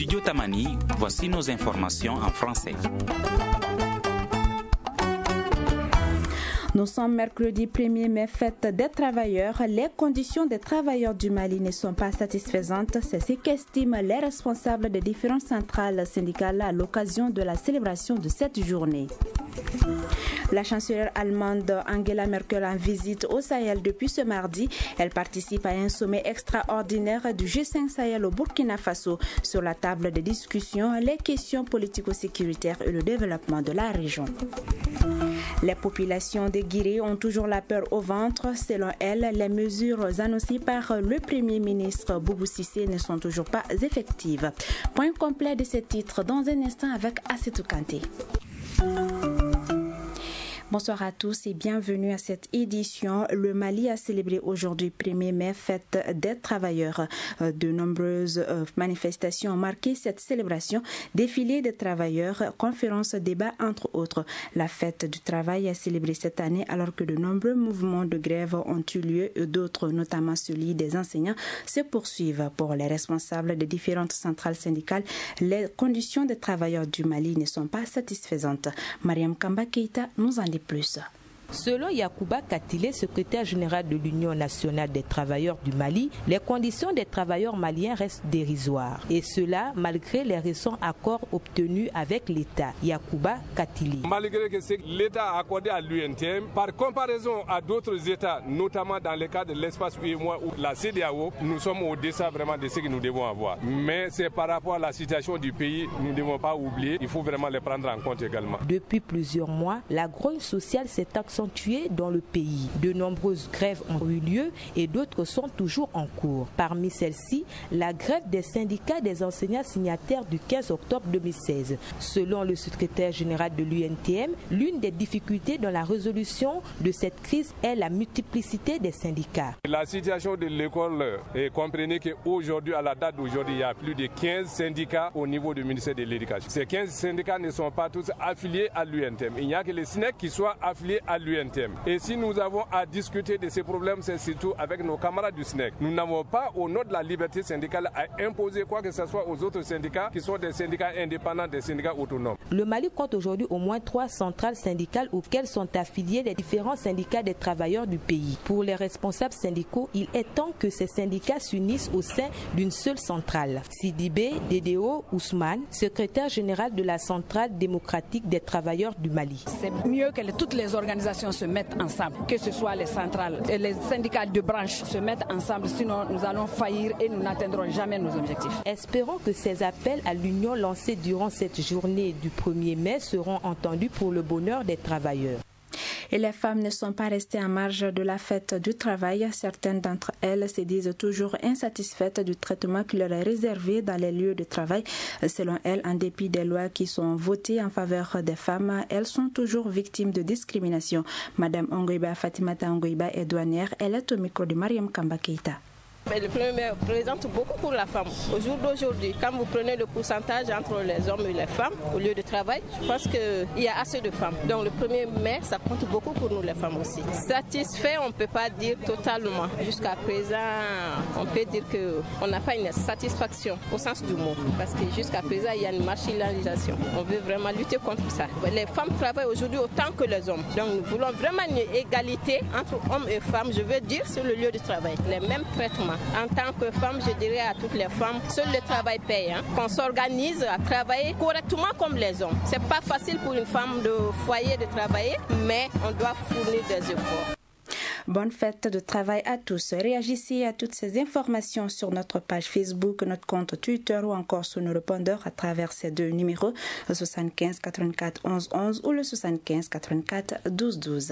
Studio Tamani, voici nos informations en français. Nous sommes mercredi 1er mai, fête des travailleurs. Les conditions des travailleurs du Mali ne sont pas satisfaisantes. C'est ce qu'estiment les responsables des différentes centrales syndicales à l'occasion de la célébration de cette journée. La chancelière allemande Angela Merkel en visite au Sahel depuis ce mardi. Elle participe à un sommet extraordinaire du G5 Sahel au Burkina Faso. Sur la table de discussion, les questions politico-sécuritaires et le développement de la région. Les populations de Guiré ont toujours la peur au ventre. Selon elles, les mesures annoncées par le Premier ministre Boubou Cissé ne sont toujours pas effectives. Point complet de ce titre dans un instant avec Assetou Kanté. Bonsoir à tous et bienvenue à cette édition. Le Mali a célébré aujourd'hui 1er mai, fête des travailleurs. De nombreuses manifestations ont marqué cette célébration. Défilé des travailleurs, conférences, débats entre autres. La fête du travail est célébrée cette année alors que de nombreux mouvements de grève ont eu lieu et d'autres, notamment celui des enseignants, se poursuivent. Pour les responsables des différentes centrales syndicales, les conditions des travailleurs du Mali ne sont pas satisfaisantes. Mariam Kamba Keïta nous en dit plus. Selon Yacouba Katile, secrétaire général de l'Union nationale des travailleurs du Mali, les conditions des travailleurs maliens restent dérisoires. Et cela malgré les récents accords obtenus avec l'État. Yacouba Katile. Malgré que l'État a accordé à l'UNTM, par comparaison à d'autres États, notamment dans le cas de l'espace UEMOA ou la CEDEAO, nous sommes au-dessus vraiment de ce que nous devons avoir. Mais c'est par rapport à la situation du pays, nous ne devons pas oublier, il faut vraiment les prendre en compte également. Depuis plusieurs mois, la grogne sociale s'est accentuée dans le pays. De nombreuses grèves ont eu lieu et d'autres sont toujours en cours. Parmi celles-ci, la grève des syndicats des enseignants signataires du 15 octobre 2016. Selon le secrétaire général de l'UNTM, l'une des difficultés dans la résolution de cette crise est la multiplicité des syndicats. La situation de l'école, comprenez qu'aujourd'hui, à la date d'aujourd'hui, il y a plus de 15 syndicats au niveau du ministère de l'Éducation. Ces 15 syndicats ne sont pas tous affiliés à l'UNTM. Il n'y a que les SNEC qui soient affiliés à l'UNTM. Et si nous avons à discuter de ces problèmes, c'est surtout avec nos camarades du SNEC. Nous n'avons pas, au nom de la liberté syndicale, à imposer quoi que ce soit aux autres syndicats qui sont des syndicats indépendants, des syndicats autonomes. Le Mali compte aujourd'hui au moins 3 centrales syndicales auxquelles sont affiliés les différents syndicats des travailleurs du pays. Pour les responsables syndicaux, il est temps que ces syndicats s'unissent au sein d'une seule centrale. Sidibé Dédéo Ousmane, secrétaire général de la centrale démocratique des travailleurs du Mali. C'est mieux que toutes les organisations se mettent ensemble, que ce soit les centrales et les syndicats de branche se mettent ensemble, sinon nous allons faillir et nous n'atteindrons jamais nos objectifs. Espérons que ces appels à l'union lancés durant cette journée du 1er mai seront entendus pour le bonheur des travailleurs. Et les femmes ne sont pas restées en marge de la fête du travail. Certaines d'entre elles se disent toujours insatisfaites du traitement qui leur est réservé dans les lieux de travail. Selon elles, en dépit des lois qui sont votées en faveur des femmes, elles sont toujours victimes de discrimination. Madame Ongoiba Fatimata Ongoiba est douanière. Elle est au micro de Mariam Kamba Keïta. Le 1er mai représente beaucoup pour la femme. Au jour d'aujourd'hui, quand vous prenez le pourcentage entre les hommes et les femmes au lieu de travail, je pense qu'il y a assez de femmes. Donc le 1er mai, ça compte beaucoup pour nous les femmes aussi. Satisfait, on ne peut pas dire totalement. Jusqu'à présent, on peut dire qu'on n'a pas une satisfaction au sens du mot. Parce que jusqu'à présent, il y a une marginalisation. On veut vraiment lutter contre ça. Les femmes travaillent aujourd'hui autant que les hommes. Donc nous voulons vraiment une égalité entre hommes et femmes, je veux dire, sur le lieu de travail. Les mêmes traitements. En tant que femme, je dirais à toutes les femmes, seul le travail paye. Qu'on s'organise à travailler correctement comme les hommes. C'est pas facile pour une femme de foyer de travailler, mais on doit fournir des efforts. Bonne fête de travail à tous. Réagissez à toutes ces informations sur notre page Facebook, notre compte Twitter ou encore sur nos répondeurs à travers ces deux numéros, le 75 84 11 11 ou le 75 84 12 12.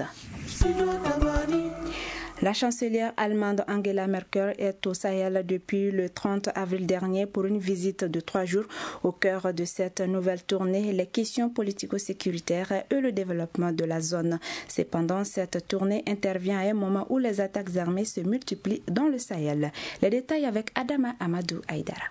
La chancelière allemande Angela Merkel est au Sahel depuis le 30 avril dernier pour une visite de 3 jours. Au cœur de cette nouvelle tournée, les questions politico-sécuritaires et le développement de la zone. Cependant, cette tournée intervient à un moment où les attaques armées se multiplient dans le Sahel. Les détails avec Adama Amadou Aïdara.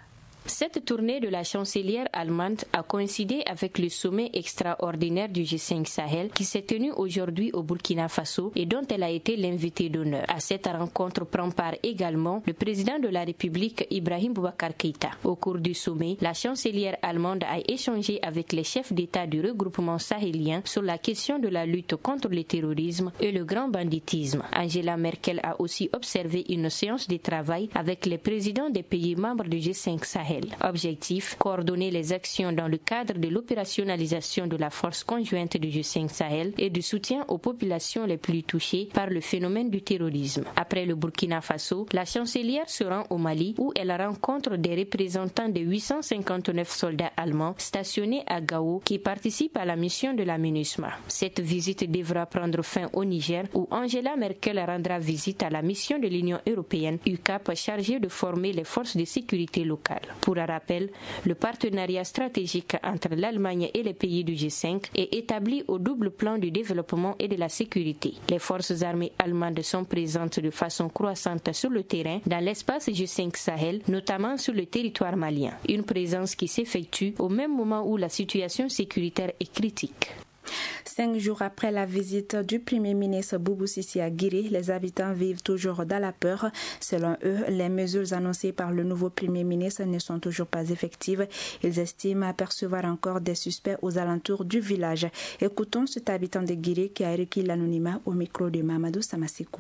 Cette tournée de la chancelière allemande a coïncidé avec le sommet extraordinaire du G5 Sahel qui s'est tenu aujourd'hui au Burkina Faso et dont elle a été l'invitée d'honneur. À cette rencontre prend part également le président de la République Ibrahim Boubacar Keïta. Au cours du sommet, la chancelière allemande a échangé avec les chefs d'État du regroupement sahélien sur la question de la lutte contre le terrorisme et le grand banditisme. Angela Merkel a aussi observé une séance de travail avec les présidents des pays membres du G5 Sahel. Objectif, coordonner les actions dans le cadre de l'opérationnalisation de la force conjointe du G5 Sahel et du soutien aux populations les plus touchées par le phénomène du terrorisme. Après le Burkina Faso, la chancelière se rend au Mali où elle rencontre des représentants de 859 soldats allemands stationnés à Gao qui participent à la mission de la MINUSMA. Cette visite devra prendre fin au Niger où Angela Merkel rendra visite à la mission de l'Union européenne UCAP chargée de former les forces de sécurité locales. Pour un rappel, le partenariat stratégique entre l'Allemagne et les pays du G5 est établi au double plan du développement et de la sécurité. Les forces armées allemandes sont présentes de façon croissante sur le terrain dans l'espace G5 Sahel, notamment sur le territoire malien. Une présence qui s'effectue au même moment où la situation sécuritaire est critique. 5 jours après la visite du Premier ministre Boubou Sissi à Guiri, les habitants vivent toujours dans la peur. Selon eux, les mesures annoncées par le nouveau Premier ministre ne sont toujours pas effectives. Ils estiment apercevoir encore des suspects aux alentours du village. Écoutons cet habitant de Guiri qui a requis l'anonymat au micro de Mamadou Samasikou.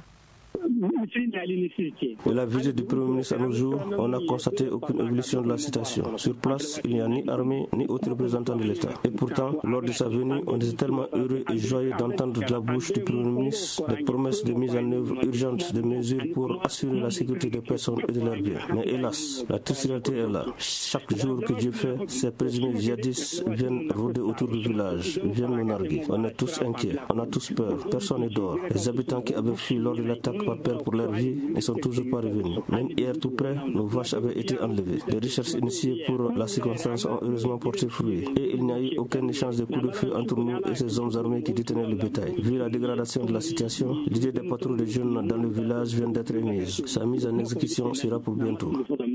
De la visite du Premier ministre à nos jours, on n'a constaté aucune évolution de la situation. Sur place, il n'y a ni armée ni autre représentant de l'État. Et pourtant, lors de sa venue, on était tellement heureux et joyeux d'entendre de la bouche du Premier ministre des promesses de mise en œuvre urgente de mesures pour assurer la sécurité des personnes et de leurs biens. Mais hélas, la triste réalité est là. Chaque jour que Dieu fait, ces présumés djihadistes viennent rôder autour du village, viennent nous narguer. On est tous inquiets, on a tous peur, personne n'est dehors. Les habitants qui avaient fui lors de l'attaque par peur pour leur vie ne sont toujours pas revenus. Même hier tout près, nos vaches avaient été enlevées. Les recherches initiées pour la circonstance ont heureusement porté fruit. Et il n'y a eu aucun échange de coups de feu entre nous et ces hommes armés qui détenaient le bétail. Vu la dégradation de la situation, l'idée des patrouilles de jeunes dans le village vient d'être émise. Sa mise en exécution sera pour bientôt.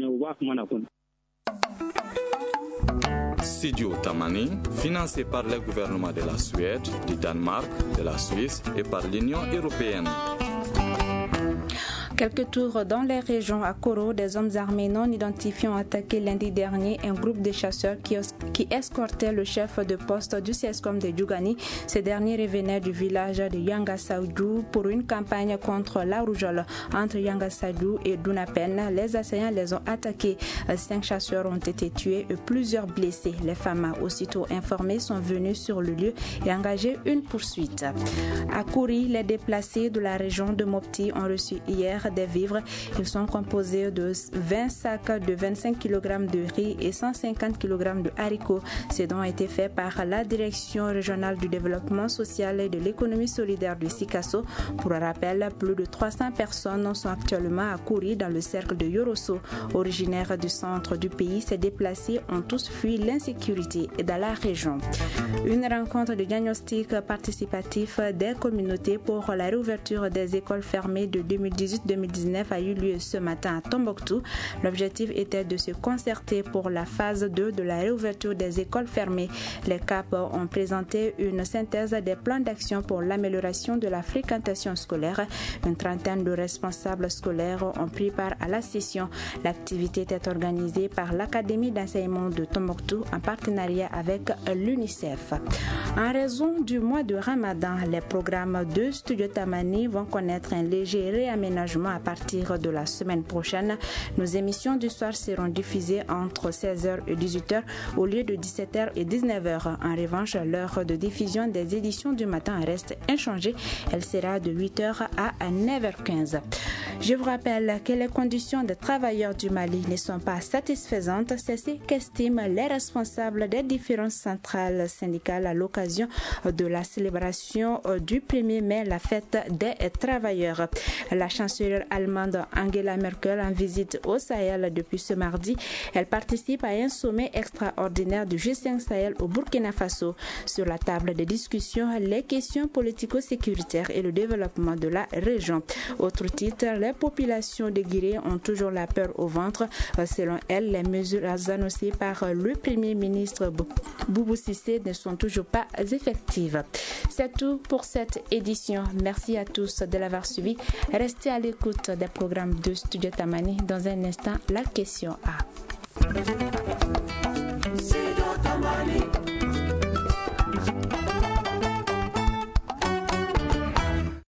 Studio Tamani, financé par le gouvernement de la Suède, du Danemark, de la Suisse et par l'Union européenne. Quelques tours dans les régions. À Koro, des hommes armés non identifiés ont attaqué lundi dernier un groupe de chasseurs qui escortait le chef de poste du CESCOM de Djougani. Ce dernier revenait du village de Yangasaoudou pour une campagne contre la rougeole. Entre Yangasaoudou et Dunapen, les assaillants les ont attaqués. 5 chasseurs ont été tués et plusieurs blessés. Les femmes, aussitôt informées, sont venues sur le lieu et engagé une poursuite. À Kouri, les déplacés de la région de Mopti ont reçu hier des vivres. Ils sont composés de 20 sacs de 25 kg de riz et 150 kg de haricots. Ces dons ont été faits par la Direction régionale du développement social et de l'économie solidaire du Sikasso. Pour rappel, plus de 300 personnes sont actuellement à Kouri dans le cercle de Yorosso. Originaires du centre du pays, ces déplacés ont tous fui l'insécurité dans la région. Une rencontre de diagnostic participatif des communautés pour la réouverture des écoles fermées de 2018-2019 a eu lieu ce matin à Tombouctou. L'objectif était de se concerter pour la phase 2 de la réouverture des écoles fermées. Les CAP ont présenté une synthèse des plans d'action pour l'amélioration de la fréquentation scolaire. Une trentaine de responsables scolaires ont pris part à la session. L'activité était organisée par l'Académie d'enseignement de Tombouctou en partenariat avec l'UNICEF. En raison du mois de Ramadan, les programmes de Studio Tamani vont connaître un léger réaménagement à partir de la semaine prochaine. Nos émissions du soir seront diffusées entre 16h et 18h au lieu de 17h et 19h. En revanche, l'heure de diffusion des éditions du matin reste inchangée. Elle sera de 8h à 9h15. Je vous rappelle que les conditions des travailleurs du Mali ne sont pas satisfaisantes. C'est ce qu'estiment les responsables des différentes centrales syndicales à l'occasion de la célébration du 1er mai, la fête des travailleurs. La chancelière allemande Angela Merkel en visite au Sahel depuis ce mardi. Elle participe à un sommet extraordinaire du G5 Sahel au Burkina Faso. Sur la table de discussion, les questions politico-sécuritaires et le développement de la région. Autre titre, les les populations de Guiré ont toujours la peur au ventre. Selon elles, les mesures annoncées par le Premier ministre Boubou Cissé ne sont toujours pas effectives. C'est tout pour cette édition. Merci à tous de l'avoir suivi. Restez à l'écoute des programmes de Studio Tamani. Dans un instant, la question A.